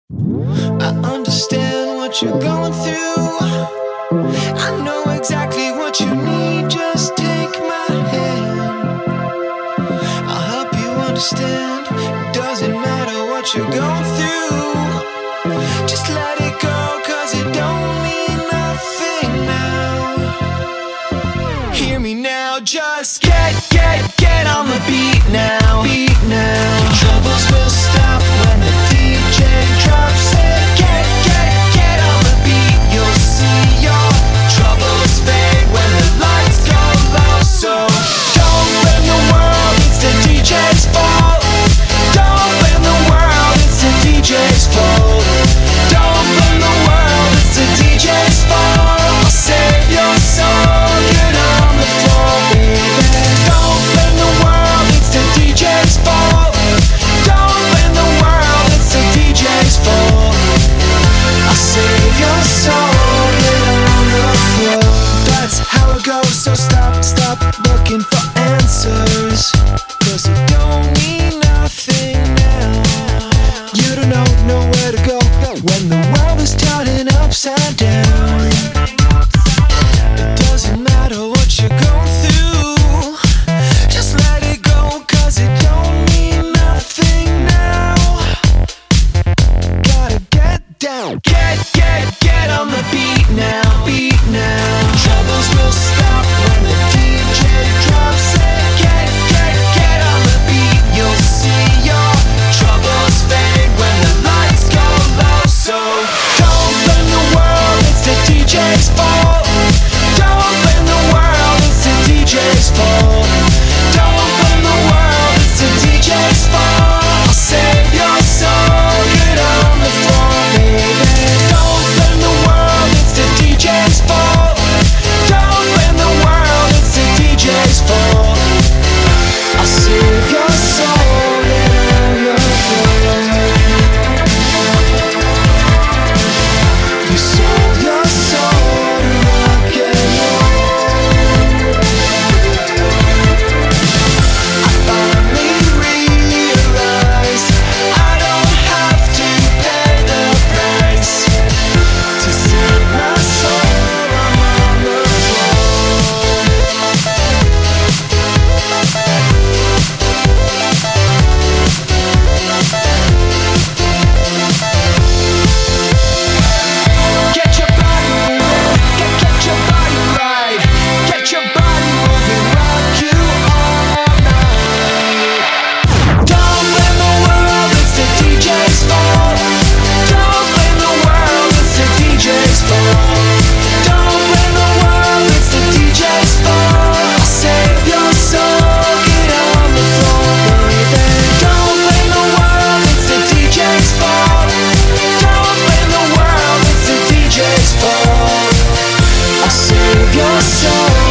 I understand what you're going through. I know exactly what you need. Just take my hand. I'll help you understand. It doesn't matter what you're going through. Just let it go, 'cause it don't mean nothing now. Hear me now, just get on the beat now. Beat now. Troubles will stop when the DJ drops it. Get on the beat. You'll see your troubles fade when the lights go low. So don't blame the world, it's the DJ's fault. Don't blame the world, it's the DJ's fault. Don't blame the world, it's the DJ's fault. I'll save your soul, get on the floor, baby. Don't blame the world, it's the DJ's fault. Don't blame the world, it's the DJ's fault. I'll save your soul, get on the floor. That's how it goes, so stop looking for answers, 'cause it don't mean nothing now. You don't know where to go when the world is turning upside down. It doesn't matter what you're going through. Just let it go, 'cause it don't mean nothing now. Gotta get down, get on the beat now. Beat now. Troubles will stop when the DJ drops it. Get on the beat. You'll see your troubles fade when the lights go low. So don't blame the world, it's the DJ's fault. Don't blame the world, it's the DJ's fault. Don't blame the world, it's the DJ's fault. I'll save your soul, get on the floor, baby. Don't blame the world, it's the DJ's fault. Don't blame the world, it's the DJ's fault. I'll save your soul, get on the floor. You sold your soul to rock and roll. I finally realized I don't have to pay the price to save my soul. I'm on the floor. Get your body moving, get your body right. Get your body moving, rock you all night. Don't blame the world, it's the DJ's fault. Don't blame the world, it's the DJ's fault. Don't blame the world, it's the DJ's fault. I'll save your soul, get on the floor, baby. Don't blame the world, it's the DJ's fault. Don't blame the world, it's the DJ's fault. I'll save your soul.